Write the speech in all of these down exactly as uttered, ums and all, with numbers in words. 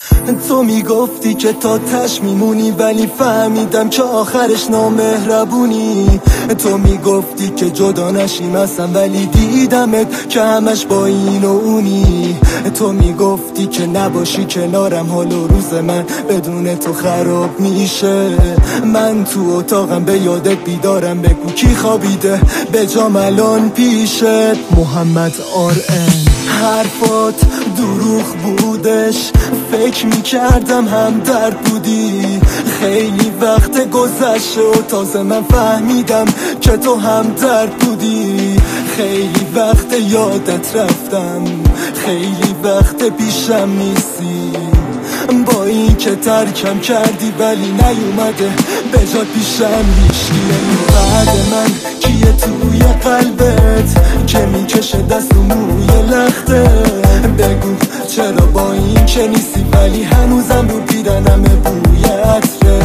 تو میگفتی که تا تش میمونی، ولی فهمیدم که آخرش نامهربونی. تو میگفتی که جدا نشیم اصلا، ولی دیدمت که همش با این و اونی. تو میگفتی که نباشی کنارم، حال و روز من بدون تو خراب میشه. من تو اتاقم به یادت بیدارم، بگو کی خوابیده به جام الان پیشت. محمد آر ان حرفات دروغ بودش، فکر میکردم هم درد بودی. خیلی وقت گذشته و تازه من فهمیدم که تو هم درد بودی. خیلی وقت یادت رفتم، خیلی وقت پیشم نیستی. با این که ترکم کردی ولی نیومده به جا پیشم هیچکیه. بعد من کیه توی قلبت که میکشه دست و موی لخته؟ بگو چرا با این که نیستی ولی هنوزم رو پیرنم بوی عطره.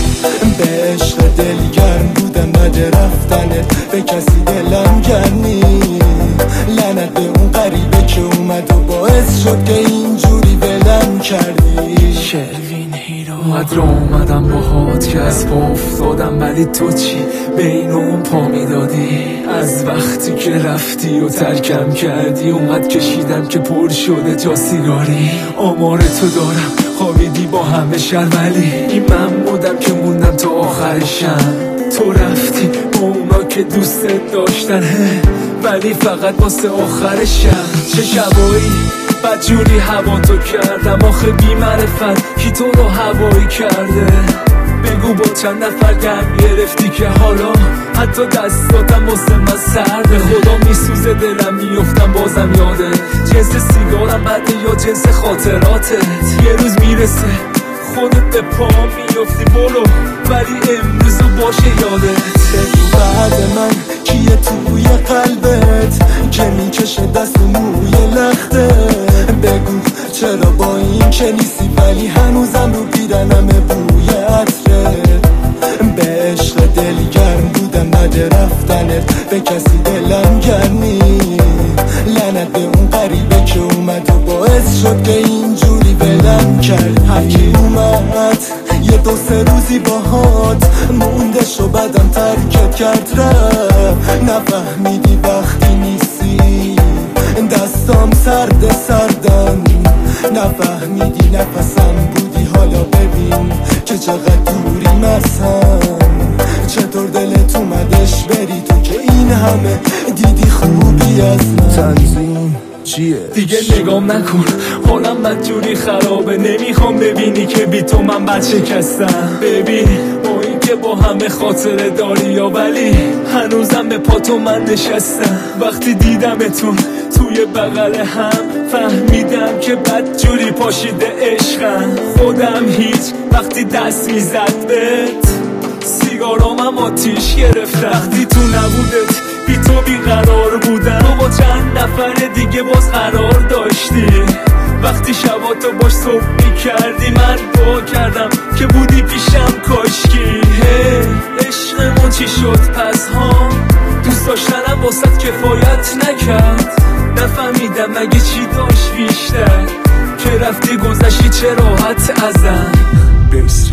به عشق دلگرم بودم بعد رفتنت به کسی دلم گرمی. لعنت به اون غریبه که اومد و باعث شد که اینجوری ولم کردی. شلوین هیرو اومد رو اومدم باهات که از پا افتادم، ولی تو چی بین اون پا میدادی؟ از وقتی که رفتی و ترکم کردی اومد کشیدم که پر شده جا سیگاری. آمار تو دارم خوابیدی با همه شر، ولی این من بودم که موندم تا آخرشم. تو رفتی با اونا که دوستت داشتن، ولی فقط واسه آخرشم. چه شبایی بدجوری هوا تو کردم، آخه بی معرفت کی تو رو هوایی کرده؟ بگو با چند نفر گرم گرفتی که حالا حتی دستاتم واسه من سرده. خدا میسوزه دلم میفتم بازم یاده، جنس سیگارم بده یا جنس خاطراتت. یه روز میرسه خودت به پا میفتی برو، ولی امروزو باشه یادت. بعد من کیه توی قلبت که میکشه دست و موی لخته؟ بگو چرا با این که نیستی ولی هنوزم رو پیرنم بوی عطره. به عشق دلگرم بودم بعد رفتنت به کسی دلم گرمی. لعنت به اون غریبه که اومد و باعث شد که اینجوری ولم کرد. هرکی اومد یه دو سه روزی باهات مونده شو بدم ترکت کرد رفت. نفهمیدی وقتی نیستی دستام سرد سردن، نفهمیدی نفسم بودی. حالا ببین که چقدر دوریم از هم، چطور دلت اومدش بری تو که این همه دیدی خوبی از من. تنظیم چیه؟ دیگه نگام نکن حالم بدجوری خرابه، نمیخوام ببینی که بی تو من بد شکستم. ببین با این که با همه خاطره داری یا ولی هنوزم به پاتو من نشستم. وقتی دیدمتون توی بغل هم فهمیدم که بدجوری پاشیده عشقم. خودم هیچ وقتی دست میزد بهت سیگارامم آتیش گرفت. وقتی تو نبودت بی تو بیقرار بودم، تو با چند نفر دیگه باز قرار داشتی. وقتی شباتو باش صبح میکردی من دعا کردم که بودی پیشم کاشکی. هی عشقمون چی شد پس ها؟ دوست داشتنم واسط کفایت نکرد. نفهمیدم مگه چی داشت بیشتر که رفتی گذشتی چه راحت ازم.